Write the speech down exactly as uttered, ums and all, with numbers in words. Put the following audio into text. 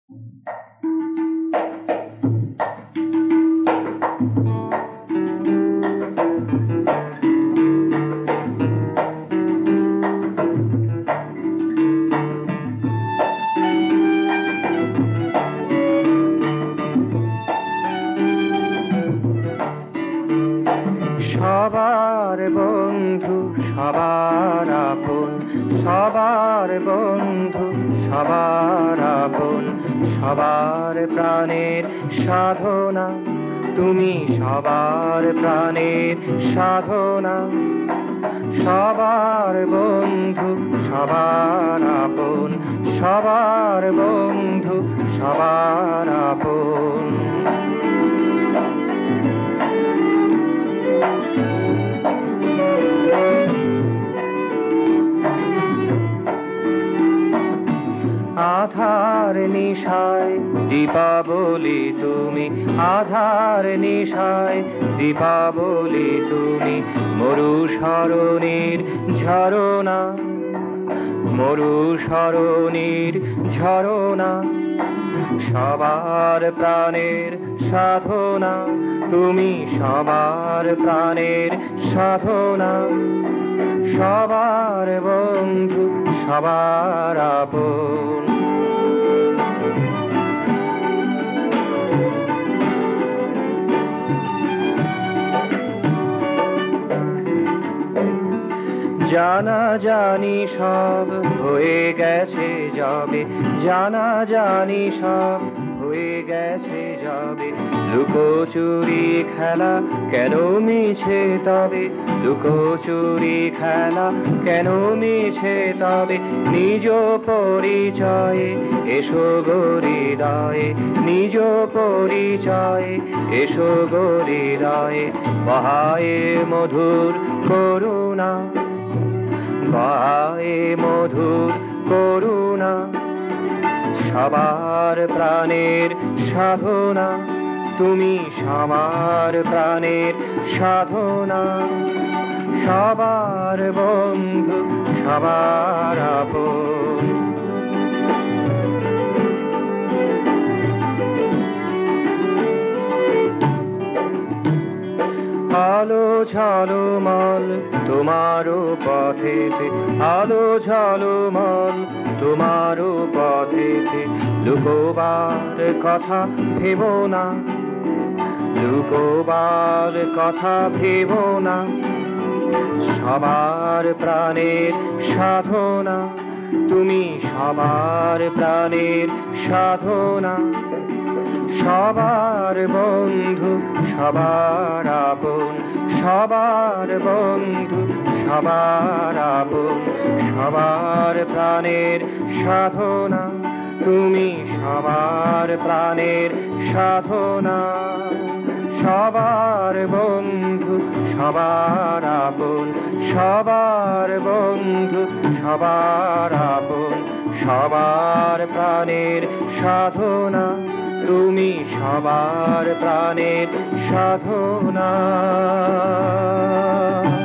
সবার বন্ধু সবার আপন, সবার বন্ধু সবার আপন, সবার প্রাণের সাধনা তুমি, সবার প্রাণের সাধনা। সবার বন্ধু সবার আপন, সবার বন্ধু সবার আপন। আধার নিশায় দীপাবলি তুমি, আধার নিশায় দীপাবলি তুমি, মরু সরণীর ঝরনা, মরু সরণীর ঝরনা। সবার প্রাণের সাধনা তুমি, সবার প্রাণের সাধনা। সবার বন্ধু সবার আপন। জানা জানি সব হয়ে গেছে যাবে, জানা জানি সব হয়ে গেছে যাবে। লুকোচুরি খেলা কেন মিছে তবে, লুকোচুরি খেলা কেন মিছে তবে। নিজ পরিচয়ে এসো গো হৃদয়ে, নিজ পরিচয়ে এসো গো হৃদয়ে। বহায়ে মধুর করুণা, বহায়ে মধুর করুণা। সবার প্রাণের সাধনা তুমি, সবার প্রাণের সাধনা। সবার বন্ধু সবার আপন। আলো ঝলমল তোমারও পথেতে, আলো ঝলমল তোমারও পথেতে। লুকোবার কথা ভেবো না, লুকোবার কথা ভেবো না। সবার প্রাণের সাধনা তুমি, সবার প্রাণের সাধনা। সবার বন্ধু সবার আপন, সবার বন্ধু সবার আপন। সবার প্রাণের সাধনা তুমি, সবার প্রাণের সাধনা। সবার বন্ধু সবার আপন, সবার বন্ধু সবার আপন। সবার প্রাণের সাধনা তুমি, সবার প্রাণের সাধনা।